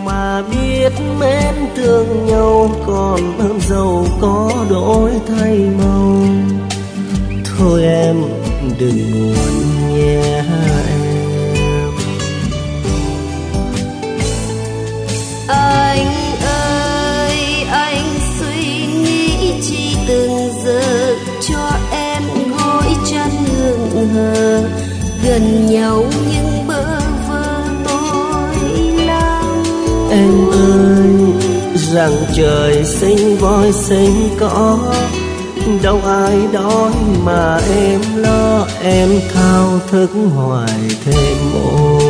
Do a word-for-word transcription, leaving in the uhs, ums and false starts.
mà biết mến thương nhau còn hơn giàu có đổi thay màu. Thôi em đừng buồn nhé em. Anh ơi anh suy nghĩ chi từng giờ cho em gối chăn hững hờ, gần nhau nhưng bơ vơ tôi lắm. Em ơi rằng trời sinh voi sinh cỏ, đâu ai đói mà em lo, em thao thức hoài thêm ôi.